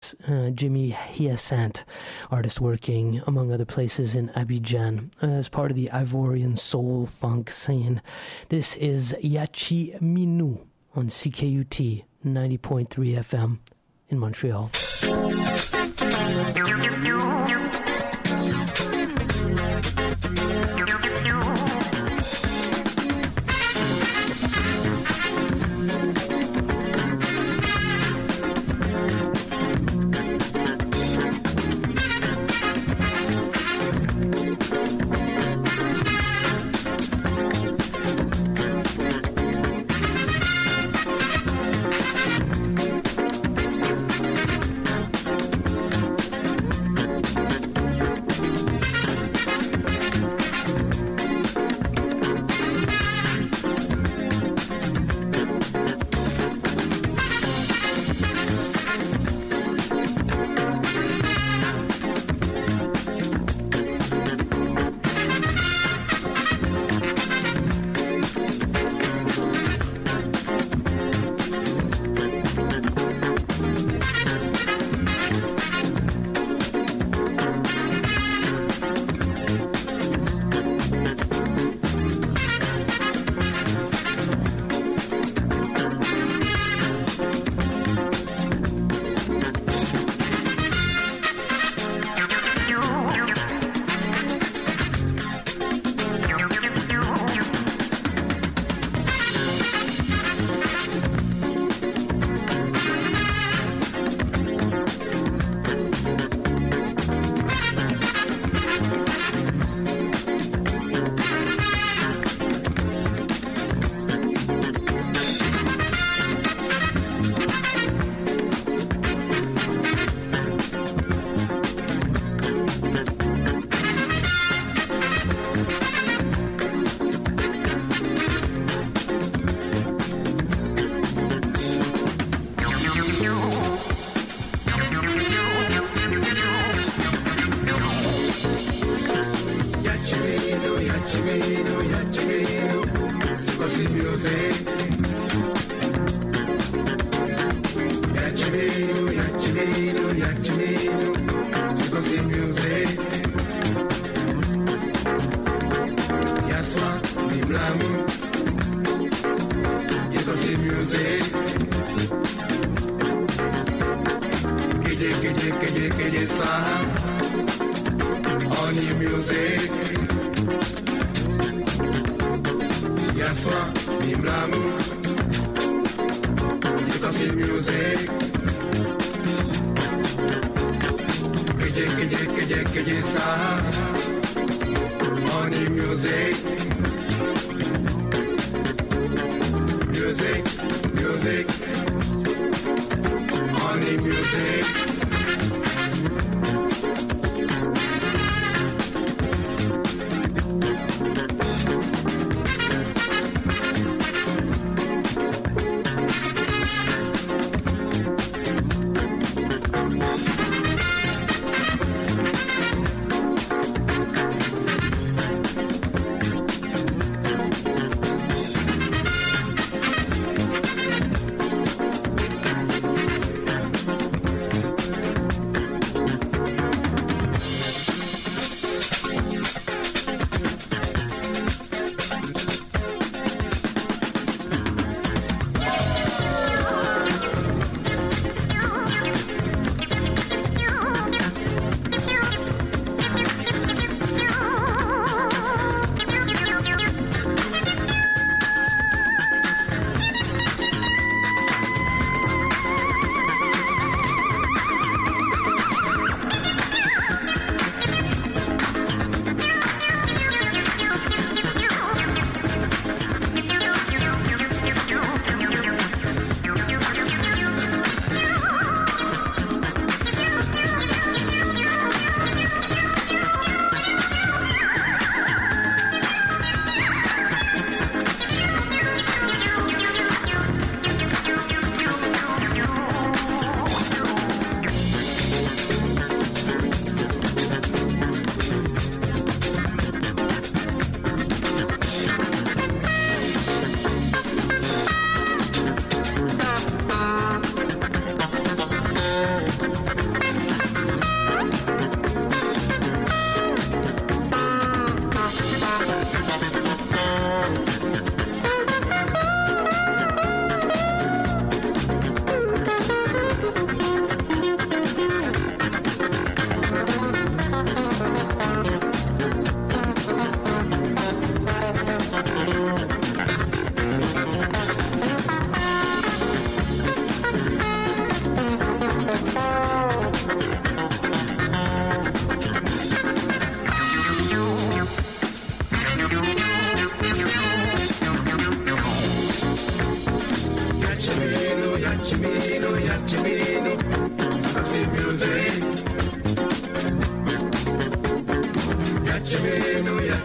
Paris, Jimmy Hyacinthe, artist working, among other places, in Abidjan as part of the Ivorian soul funk scene. This is Yachi Minou on CKUT 90.3 FM in Montreal.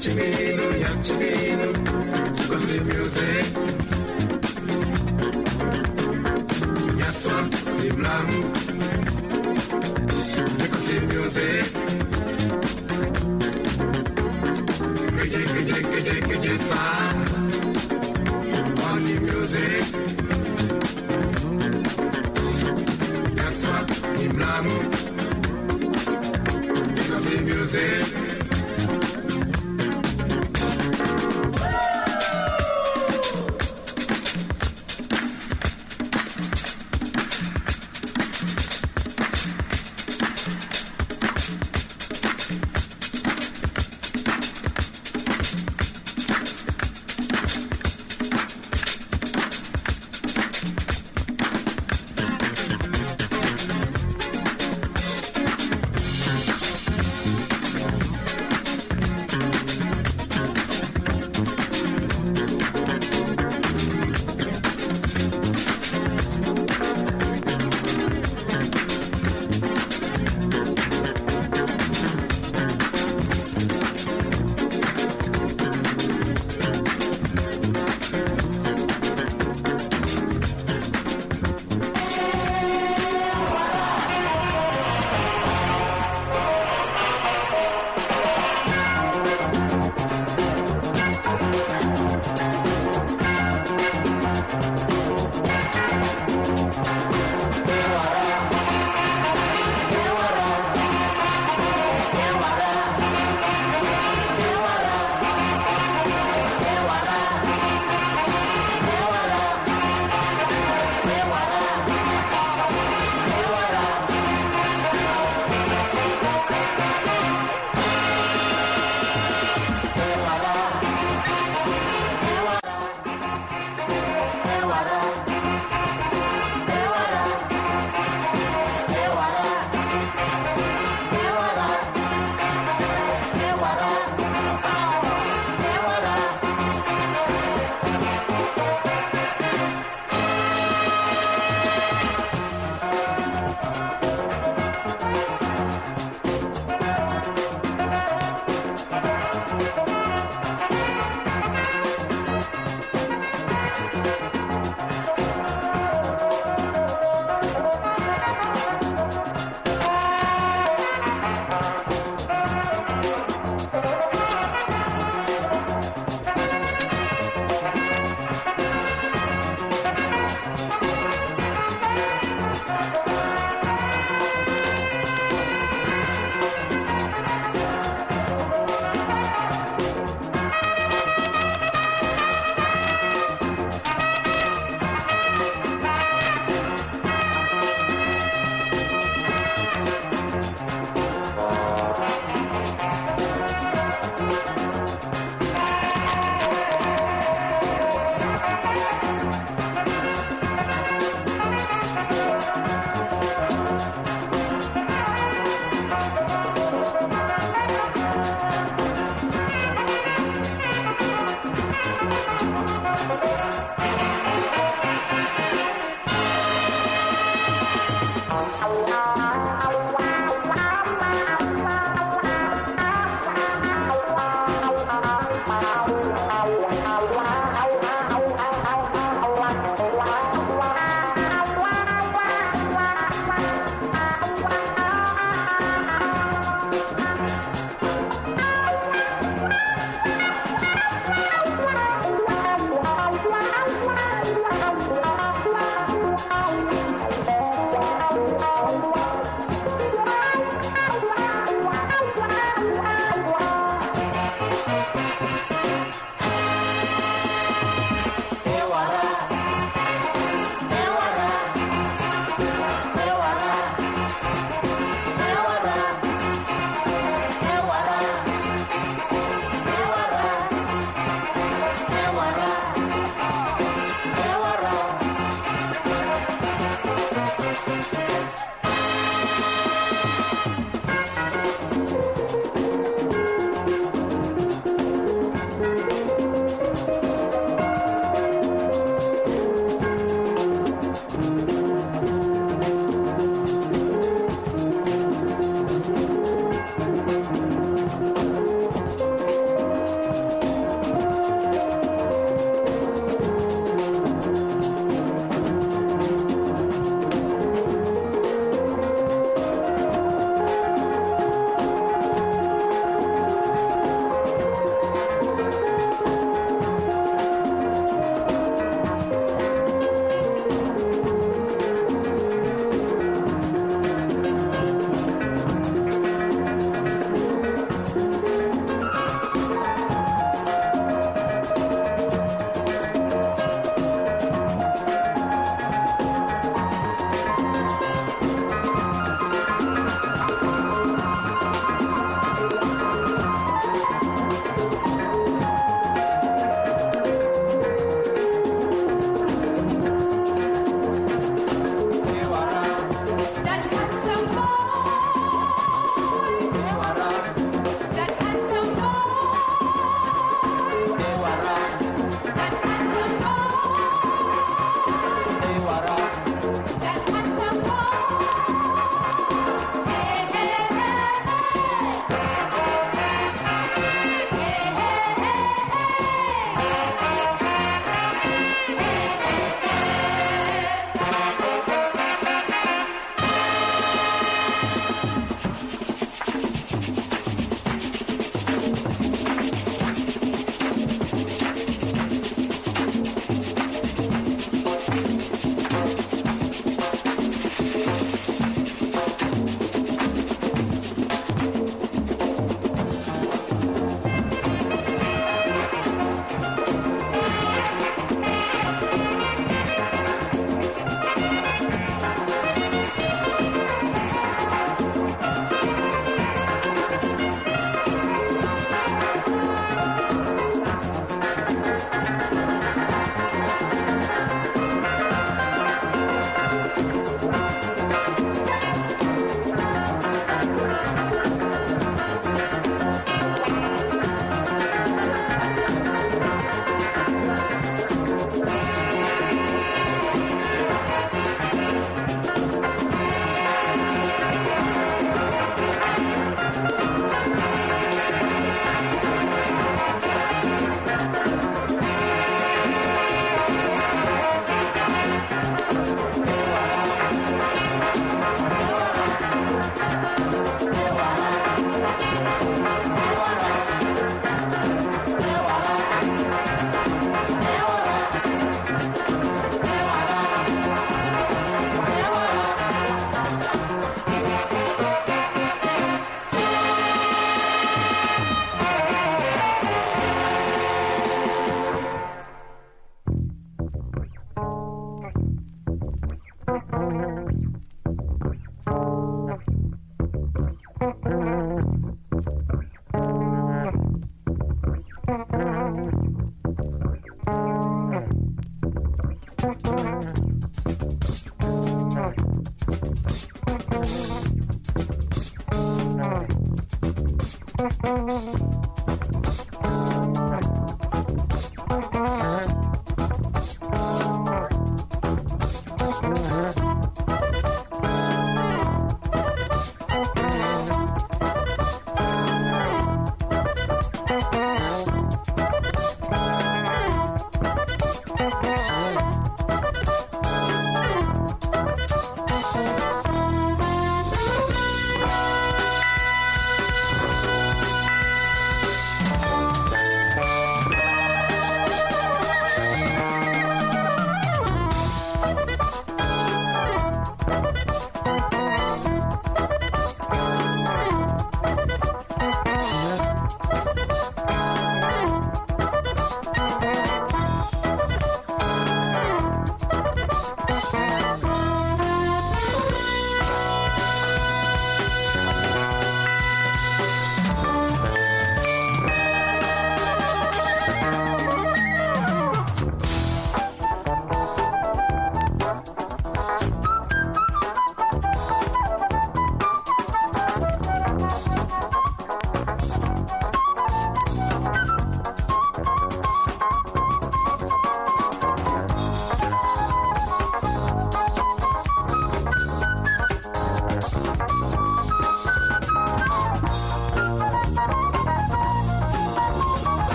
Yachimino, Sukosi music. Yaswa, Iblamu, Sukosi music. Reggae, sound. Funny music. Yaswa, Iblamu, Sukosi music.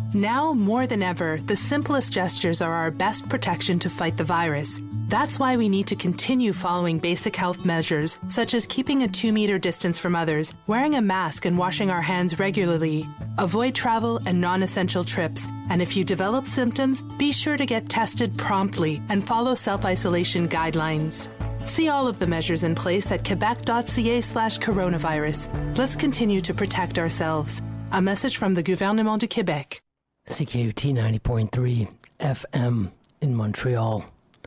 Now, more than ever, the simplest gestures are our best protection to fight the virus. That's why we need to continue following basic health measures, such as keeping a 2-meter distance from others, wearing a mask and washing our hands regularly. Avoid travel and non-essential trips. And if you develop symptoms, be sure to get tested promptly and follow self-isolation guidelines. See all of the measures in place at quebec.ca/coronavirus. Let's continue to protect ourselves. A message from the Gouvernement du Québec. CKUT 90.3 FM in Montreal.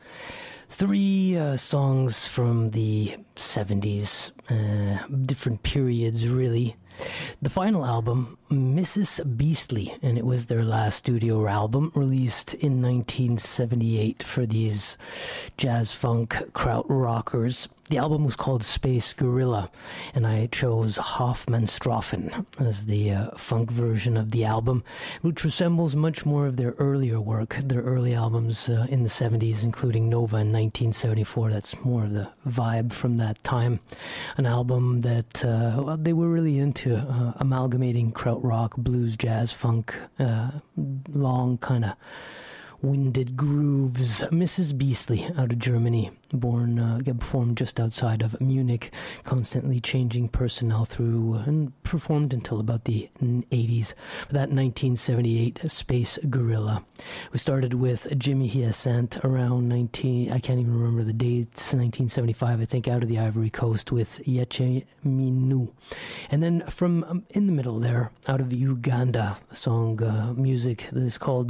3 songs from the 70s, different periods really. The final album, Mrs. Beastly, and it was their last studio album, released in 1978 for these jazz funk krautrockers. The album was called Space Gorilla, and I chose Hofmannstroffen as the funk version of the album, which resembles much more of their earlier work, their early albums in the 70s, including Nova in 1974. That's more of the vibe from that time. An album that they were really into amalgamating krautrock, blues, jazz, funk, long kind of winded grooves. Mrs. Beastly, out of Germany, formed just outside of Munich, constantly changing personnel through and performed until about the 80s. That 1978 Space Gorilla. We started with Jimmy Hyacinthe around I can't even remember the dates, 1975, I think, out of the Ivory Coast with Yeche Minu. And then from in the middle there, out of Uganda, a song, music that is called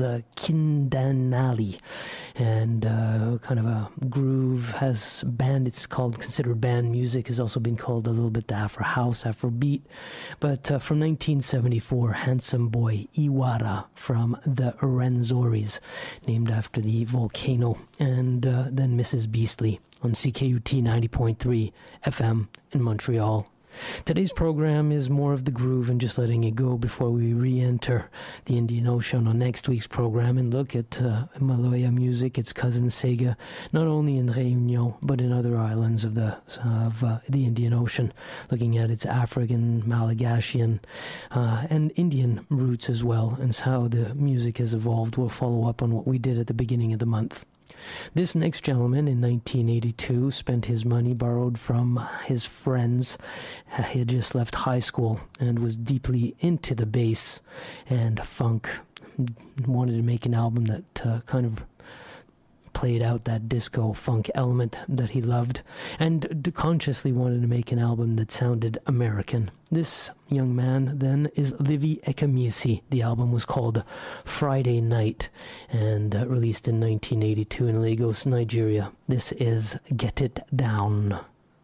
Kindanali, and kind of a groove, has band, it's considered band music, has also been called a little bit the Afro House, Afro Beat. But from 1974, Handsome Boy Iwara from the Rwenzori, named after the volcano. And then Mrs. Beastly on CKUT 90.3 FM in Montreal. Today's program is more of the groove and just letting it go before we re-enter the Indian Ocean on next week's program and look at Maloya music, its cousin Sega, not only in Réunion but in other islands of the Indian Ocean, looking at its African, Malagashian, and Indian roots as well, and how the music has evolved. We'll follow up on what we did at the beginning of the month. This next gentleman in 1982 spent his money borrowed from his friends. He had just left high school and was deeply into the bass and funk. Wanted to make an album that kind of played out that disco funk element that he loved, and consciously wanted to make an album that sounded American. This young man then is Livy Ekamisi. The album was called Friday Night and released in 1982 in Lagos, Nigeria. This is Get It Down.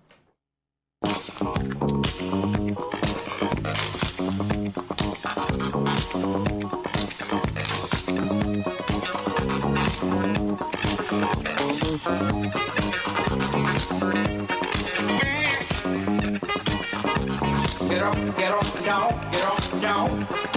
Get up, down, get up, down.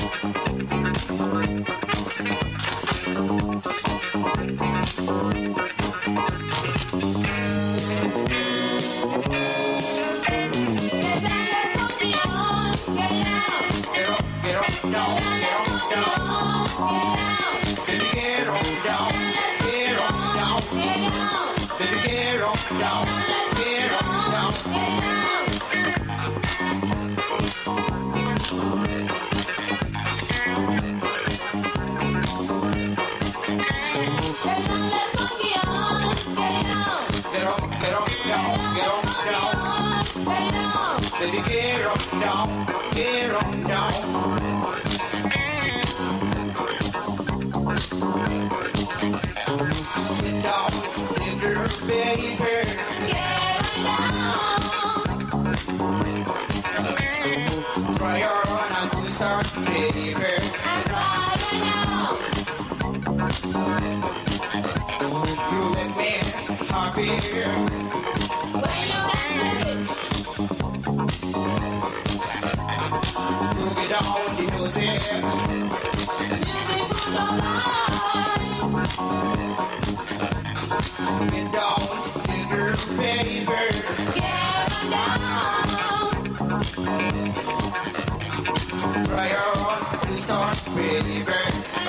Baby, get up, down, get up, down. Get down, nigger, baby. Get down. Try your run and to start, baby. You make me happy. Down the music for the life. Get down, nigger, baby. Get down. Try on to start, baby.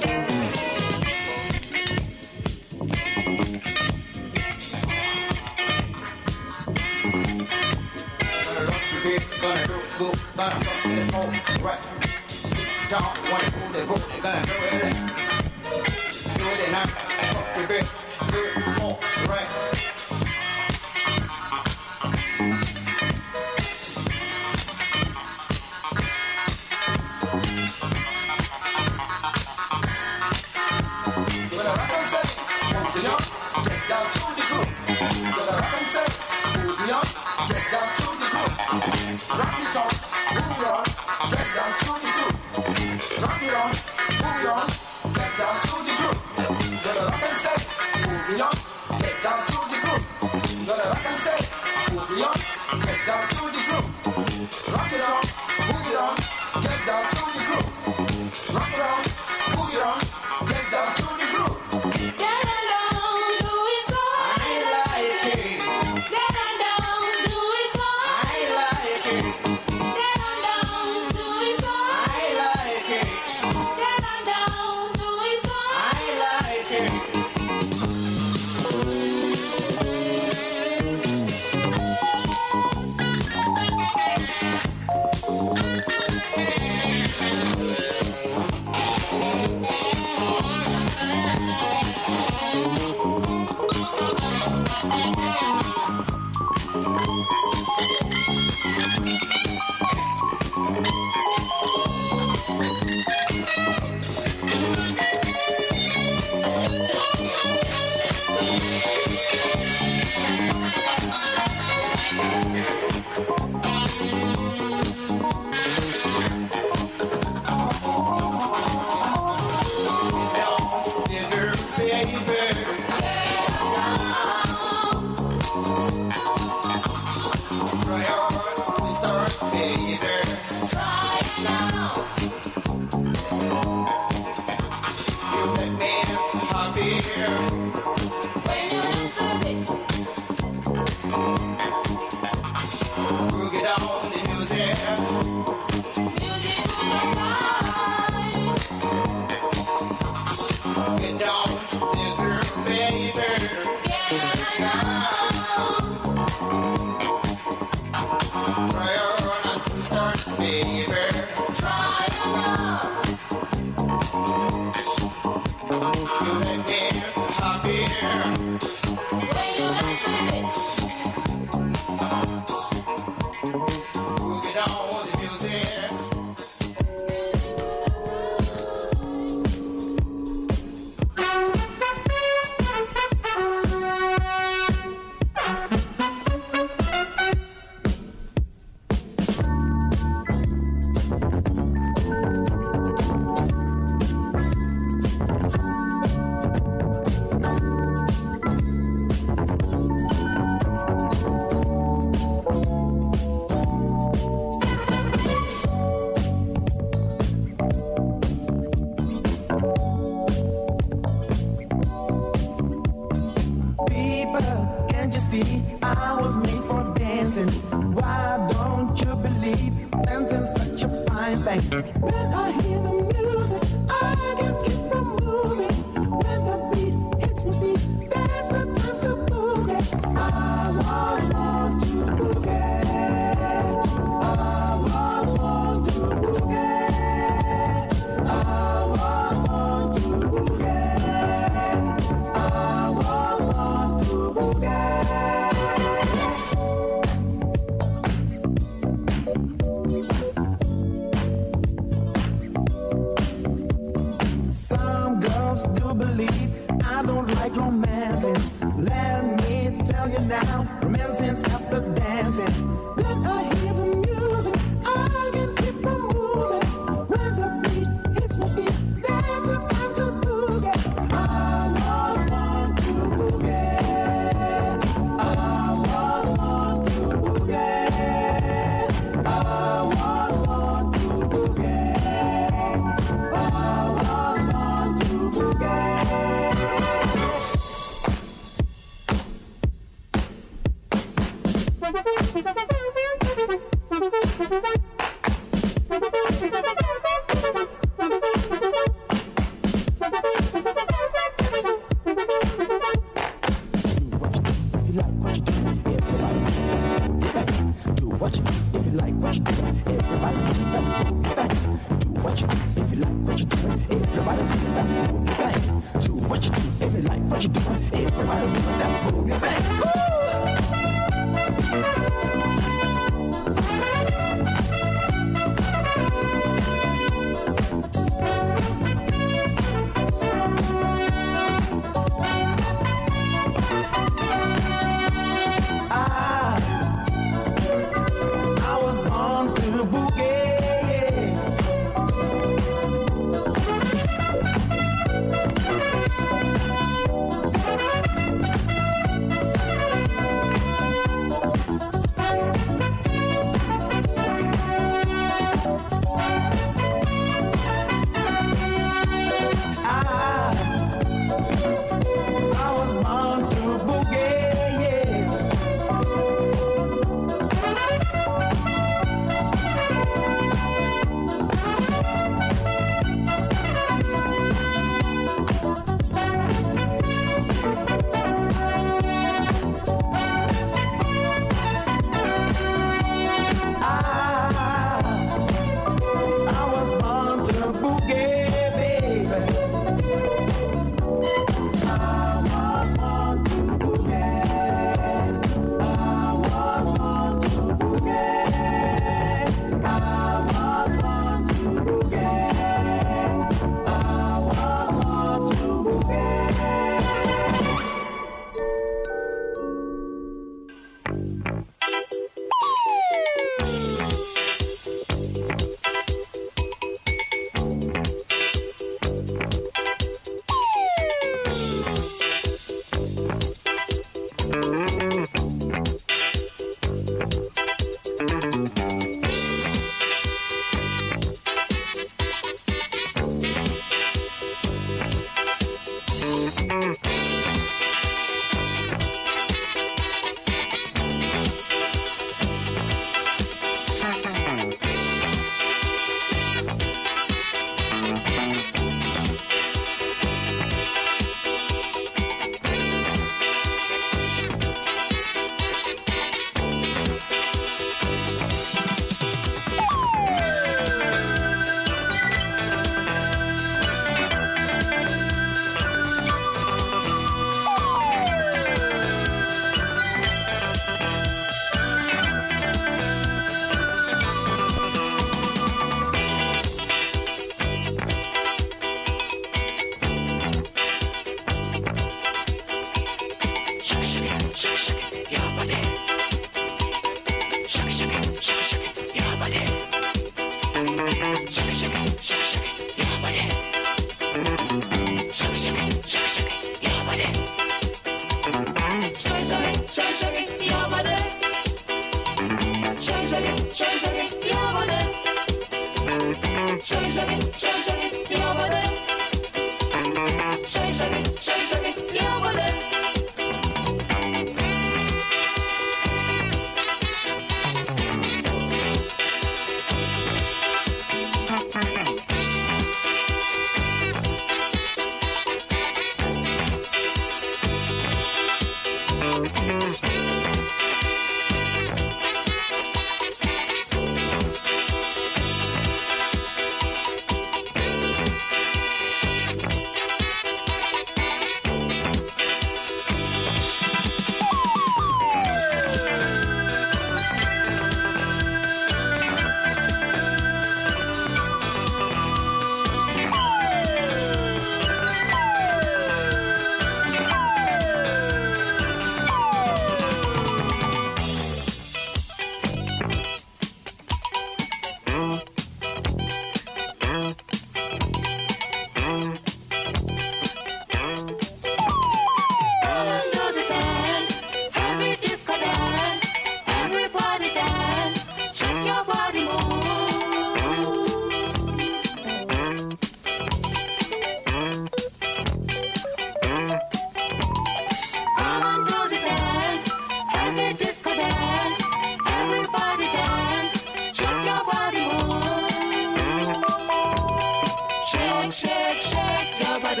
disco dance. Everybody dance. Shake your body, move. Shake, shake, shake your body.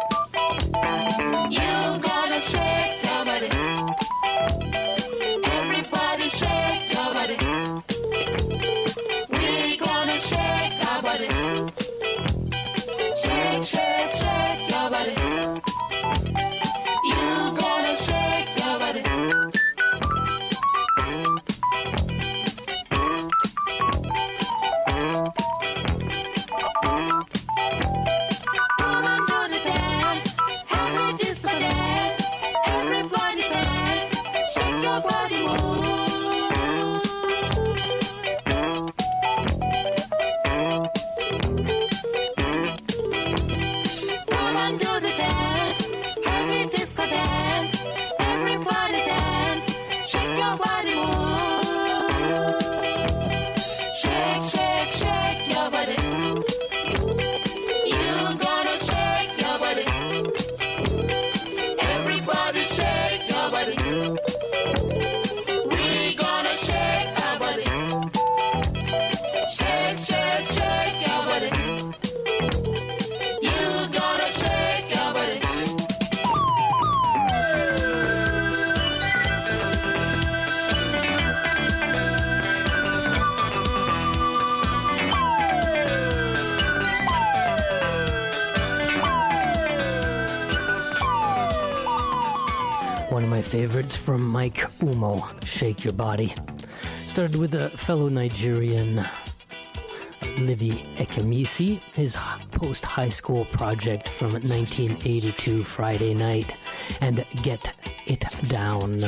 You gotta shake your body. Everybody shake your body. We gonna shake our body. Shake, shake, shake your body. You gonna shake your body. Come on, do the dance. Happy disco dance. Everybody dance. Shake your body, move. Come on, do the dance. Happy disco dance. Everybody dance. Shake your body, move. Shake, shake, shake your body. You gotta shake your body. Everybody shake your body. We gonna shake our body. Shake, shake, shake your body. You gotta shake your body. One of my favorites from Mike Umo, Shake Your Body. Started with a fellow Nigerian, Livy Ekemisi, his post-high school project from 1982, Friday Night, and Get It Down.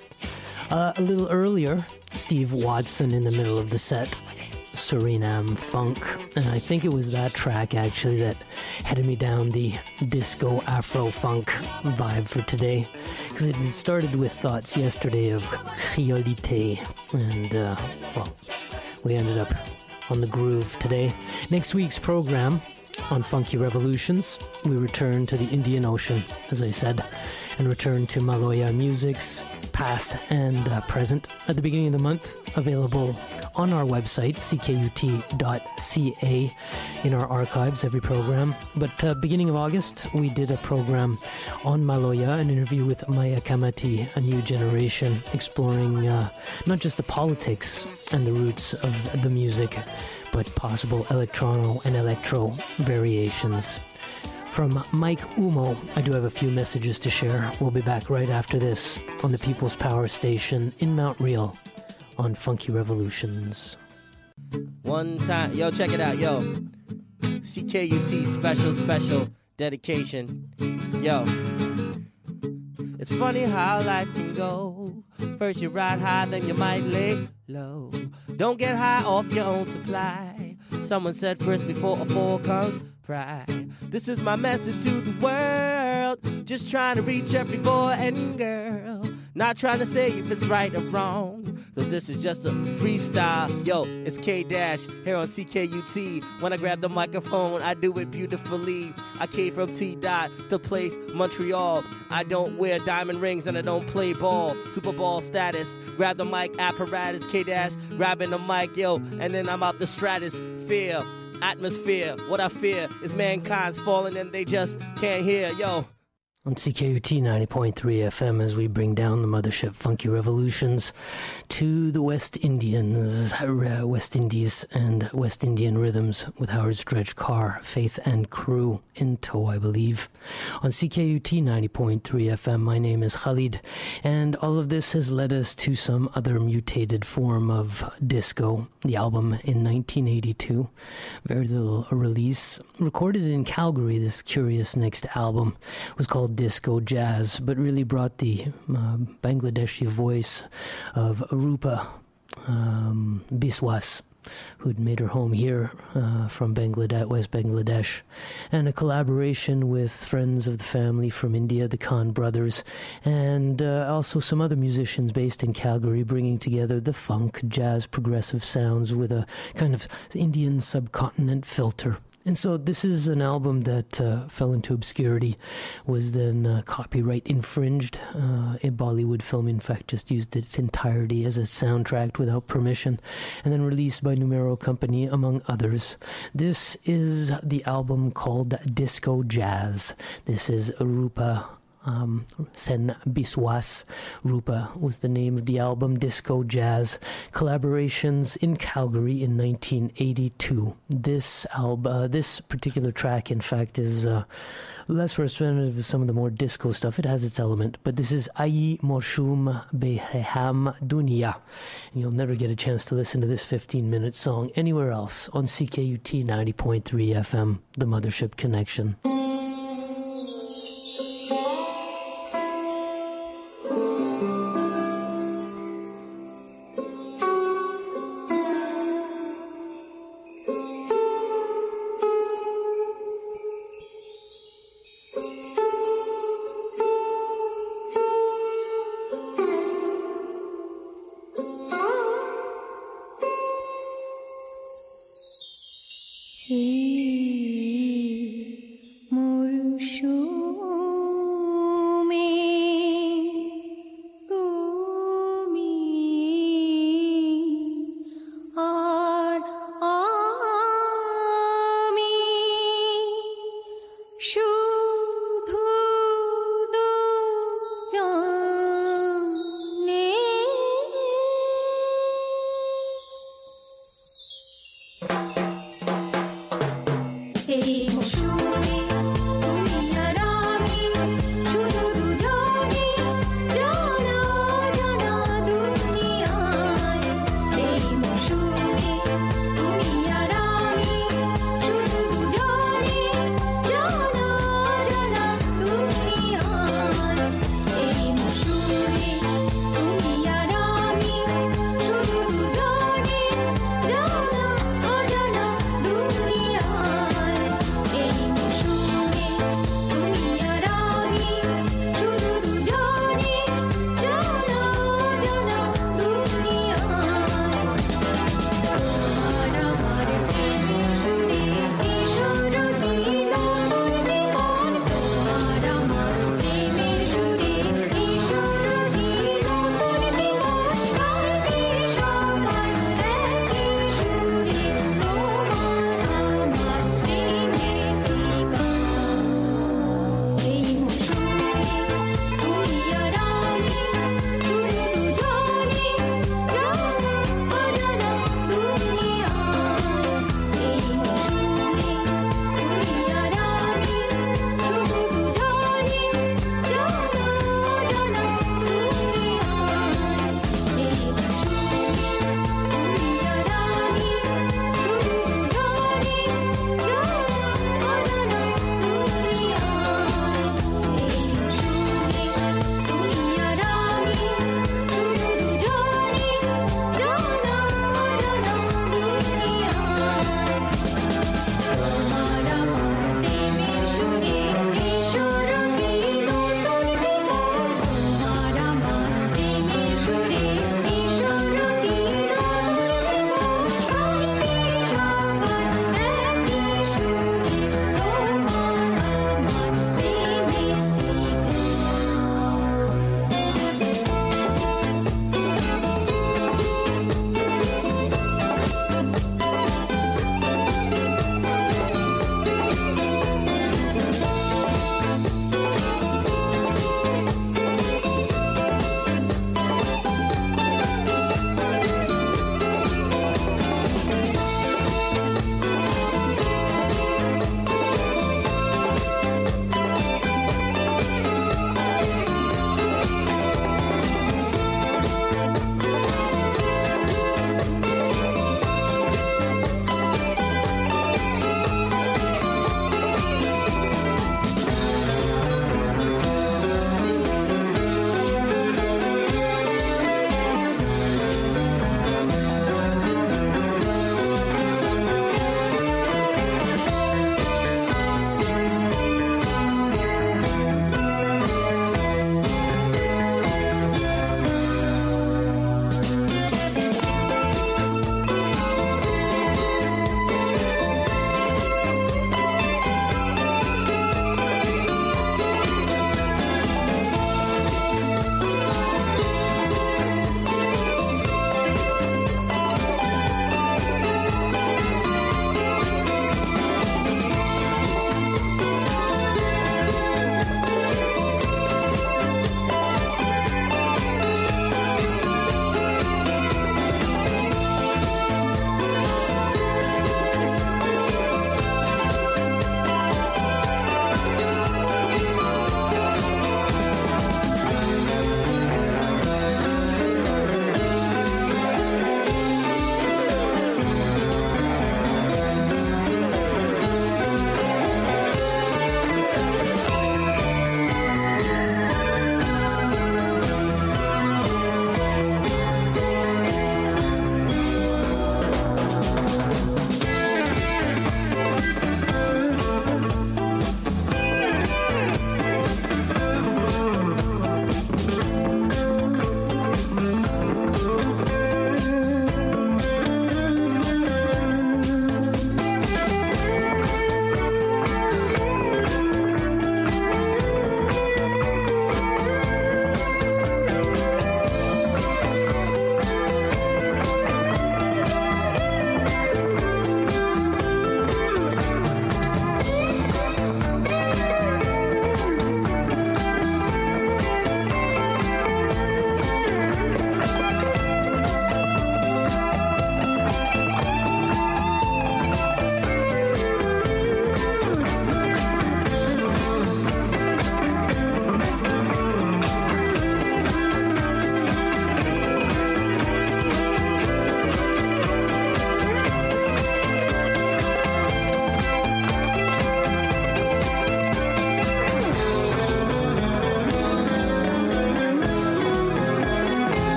A little earlier, Steve Watson in the middle of the set, Suriname Funk, and I think it was that track actually that headed me down the disco Afro-funk vibe for today, because it started with thoughts yesterday of Créolité, and well, we ended up on the groove today. Next week's program on Funky Revolutions, we return to the Indian Ocean, as I said, and return to Maloya music's past and present at the beginning of the month, available on our website, ckut.ca, in our archives, every program. But beginning of August, we did a program on Maloya, an interview with Maya Kamati, a new generation, exploring not just the politics and the roots of the music, but possible electrono and electro variations. From Mike Umo, I do have a few messages to share. We'll be back right after this on the People's Power Station in Mount Real on Funky Revolutions. One time, yo, check it out, yo. CKUT special dedication. Yo. It's funny how life can go. First you ride high, then you might lay low. Don't get high off your own supply. Someone said first before a fall comes pride. This is my message to the world. Just trying to reach every boy and girl. Not trying to say if it's right or wrong. So this is just a freestyle. Yo, it's K-Dash here on CKUT. When I grab the microphone, I do it beautifully. I came from T-Dot to place Montreal. I don't wear diamond rings and I don't play ball. Super Bowl status. Grab the mic apparatus. K-Dash grabbing the mic, yo. And then I'm out the stratosphere. Atmosphere. What I fear is mankind's falling and they just can't hear, yo. On CKUT 90.3 FM, as we bring down the mothership Funky Revolutions to the West Indies and West Indian rhythms with Howard Stretch Carr, Faith and Crew in tow, I believe. On CKUT 90.3 FM, my name is Khalid, and all of this has led us to some other mutated form of disco. The album in 1982, very little release, recorded in Calgary. This curious next album was called Disco Jazz, but really brought the Bangladeshi voice of Rupa Biswas, who'd made her home here from Bangladesh, West Bangladesh, and a collaboration with friends of the family from India, the Khan brothers, and also some other musicians based in Calgary, bringing together the funk, jazz, progressive sounds with a kind of Indian subcontinent filter. And so this is an album that fell into obscurity, was then copyright infringed. A Bollywood film, in fact, just used its entirety as a soundtrack without permission, and then released by Numero Company, among others. This is the album called Disco Jazz. This is Rupa Sen Biswas. Rupa was the name of the album, Disco Jazz. Collaborations in Calgary in 1982. This particular track, in fact, is less representative of some of the more disco stuff. It has its element, but this is Ayi Moshum Beham Dunia. And you'll never get a chance to listen to this 15-minute song anywhere else on CKUT 90.3 FM, the Mothership Connection.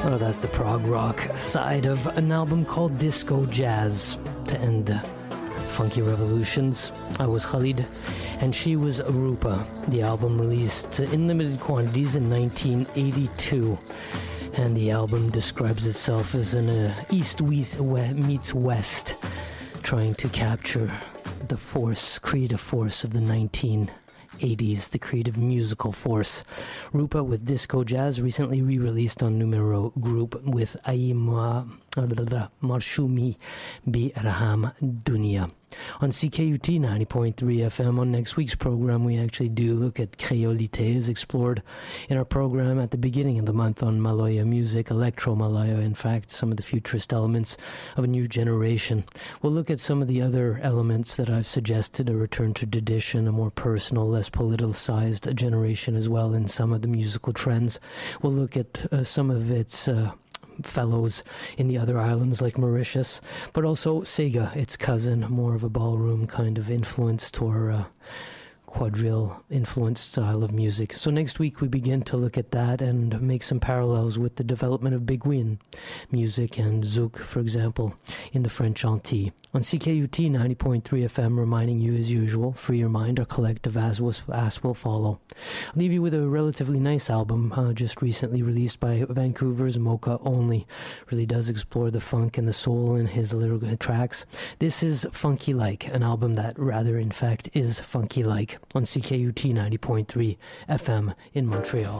Oh, that's the prog rock side of an album called Disco Jazz to end Funky Revolutions. I was Khalid, and she was Rupa. The album released in limited quantities in 1982, and the album describes itself as an East meets West, trying to capture the creative force of the 1980s, the creative musical force. Rupa with Disco Jazz, recently re-released on Numero Group with Aima Marshumi Bi Raham Dunia. On CKUT 90.3 FM, on next week's program, we actually do look at Créolité, as explored in our program at the beginning of the month on Maloya music, Electro Malaya, in fact, some of the futurist elements of a new generation. We'll look at some of the other elements that I've suggested, a return to tradition, a more personal, less politicized generation as well in some of the musical trends. We'll look at some of its fellows in the other islands like Mauritius, but also Sega, its cousin, more of a ballroom kind of influenced or quadrille influenced style of music. So next week we begin to look at that and make some parallels with the development of Beguine music and Zouk, for example, in the French Antilles. On CKUT 90.3 FM, reminding you as usual, free your mind, our collective as will follow. I'll leave you with a relatively nice album just recently released by Vancouver's Mocha Only. Really does explore the funk and the soul in his lyrical tracks. This is Funky Like, an album that rather in fact is funky like, on CKUT 90.3 FM in Montreal.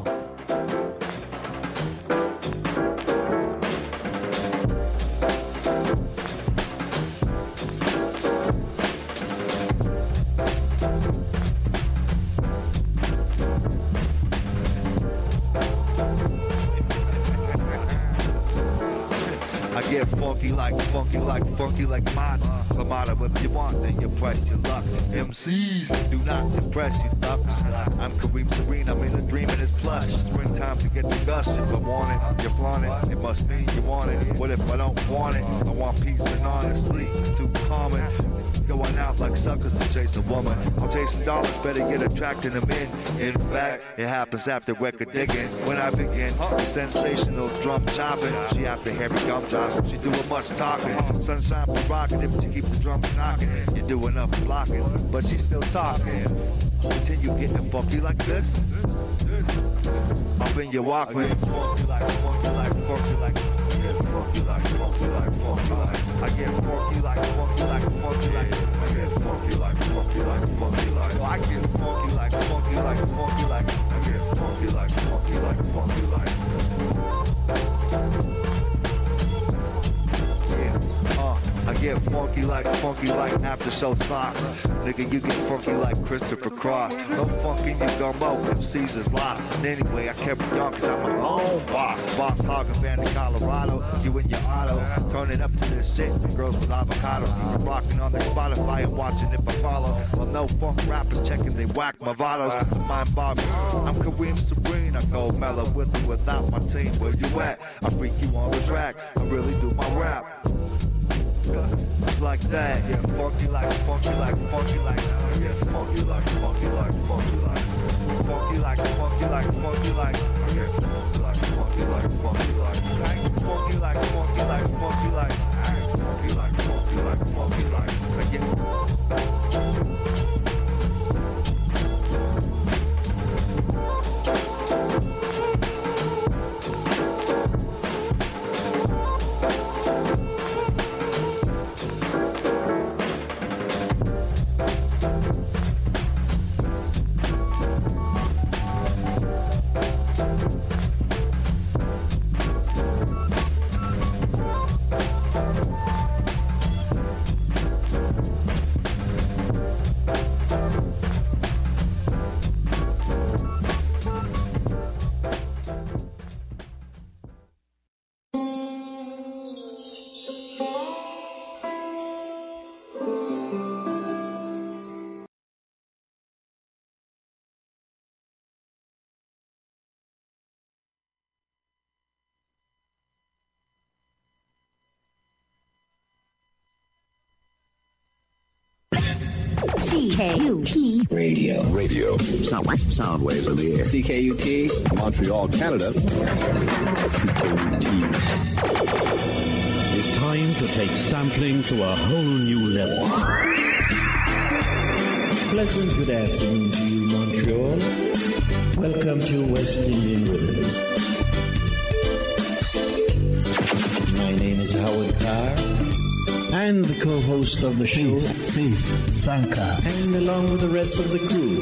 Get funky like mine. No matter what you want, then you press your luck. MCs do not impress you, ducks. I'm Kareem Serene, I'm in a dream and it's plush. Springtime to get the gushing. I want it, you flaunt it, it must mean you want it. What if I don't want it? I want peace and honestly, too common. Going out like suckers to chase a woman. I'm chasing dollars, better get attracting them in. In fact, it happens after record digging. When I begin, sensational drum chopping. She after heavy gumdrops, she doing much talking. Sunshine provocative, she keep the drums knocking. You do enough blocking, but she's still talking. Continue getting funky like this. Up in your Walkman. Funky like, funky like, funky like. Funky like, funky like, funky like. I get funky like, funky like, funky like. I get funky like, funky like, funky like. I get funky like, funky like, funky like. I get funky like, funky like, funky like. I get funky like after show socks. Nigga, you get funky like Christopher Cross. No funk in your gumbo, MCs is lost. And anyway, I kept it young cause I'm my own boss. Boss hog and band in Colorado. You in your auto, turning up to this shit. Girls with avocados, rocking on their Spotify and watching if I follow. Well, no funk rappers checking they whack my vatos cause the mind boggles. I'm Kareem Serene, I go mellow with or without my team. Where you at? I freak you on the track. I really do my rap. It's like that, yeah, funky like, funky like, funky like, yeah, funky like, funky like, funky like, funky like, funky like, funky like, yeah, funky like, funky like, funky like, funky like, funky like, funky like, funky like, funky like, funky like, again. CKUT Radio. Sound waves of the air. CKUT Montreal, Canada. CKUT take sampling to a whole new level. Pleasant good afternoon to you, Montreal. Welcome to West Indian Rhythms. My name is Howard Carr, and the co-host of the show, Faith Sanka, and along with the rest of the crew,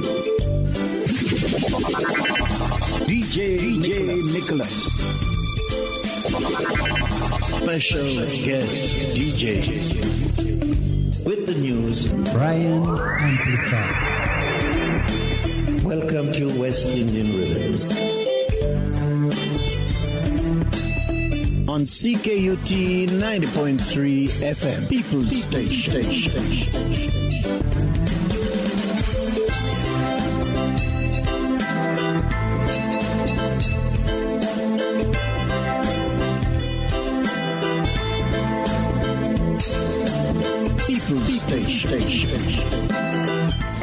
DJ Nicholas. Special guest DJs. With the news, Brian Amplifier. Welcome to West Indian Rhythms. On CKUT 90.3 FM, People's Station. People's Station.